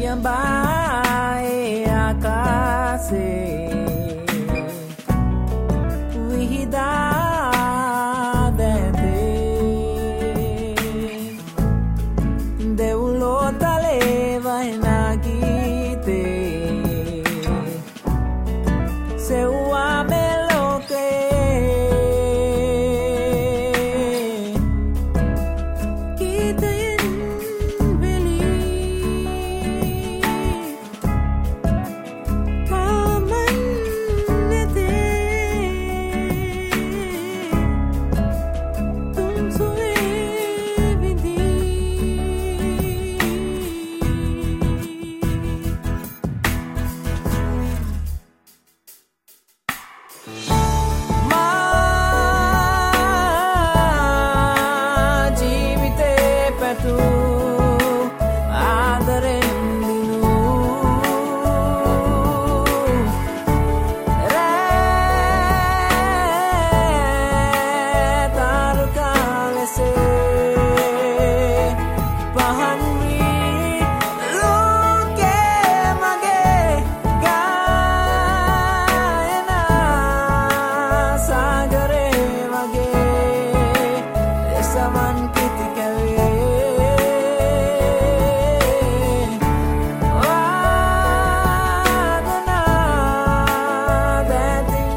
පියඹායේ ආකාසේ විහිදා දැතේ දෙව්ලෝ තලේ වහිනා ගීතේ සෙව්වා මේ ලෝකේ ගීතයෙන් වෙලී කාමන් නැතේ තුන් සුවේ විඳී මා ජීවිතේ පැතූ ආදරෙන් දිනූ රෑ තාරුකා ලෙසේ පහන් වී ලෝකේ මගේ ගායනා සාගරේ වගේ එසමන් පිති කැවේ වාදනා දැතින්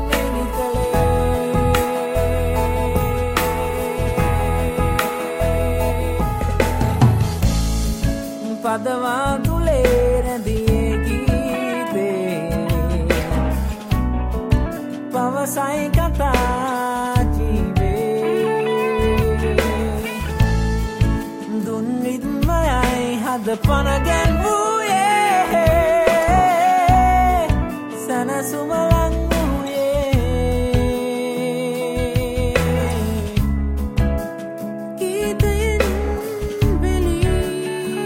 නිතලේ පදවා තුලේ රැඳියේ ගීතේ පවසයි කතා ජීවේ දුන් රිද්මයයි හද පන ගැන්වූයේ සනසුම ලං වූයේ ගීතයෙන් වෙලී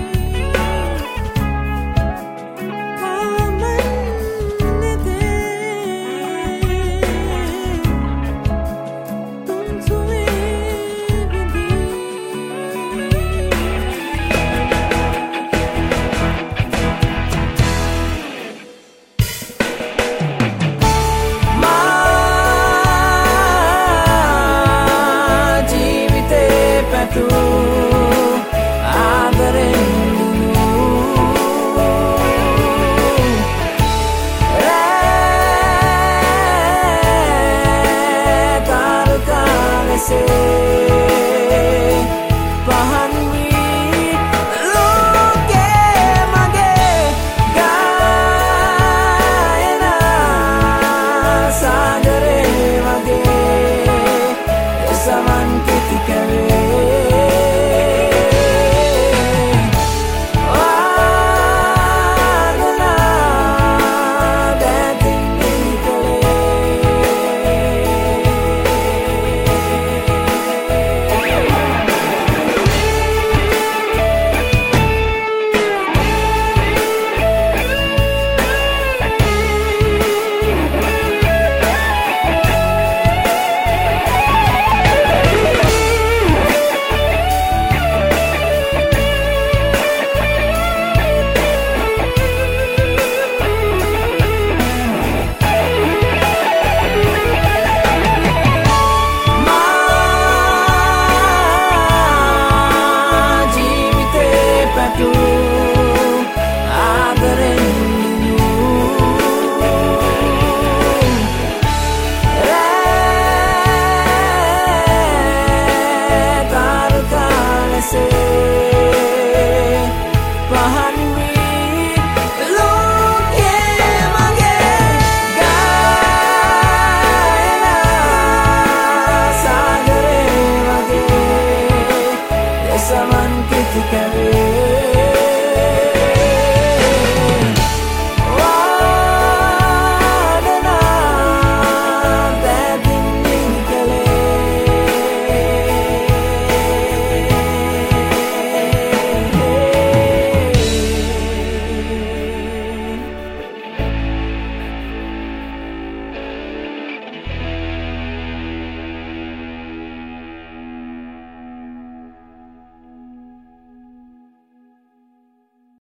කාමන් නැතේ තුන් සුවේ විඳී මා ජීවිතේ පැතූ ආදරෙන් දිනූ රෑ තාරුකා ලෙසේ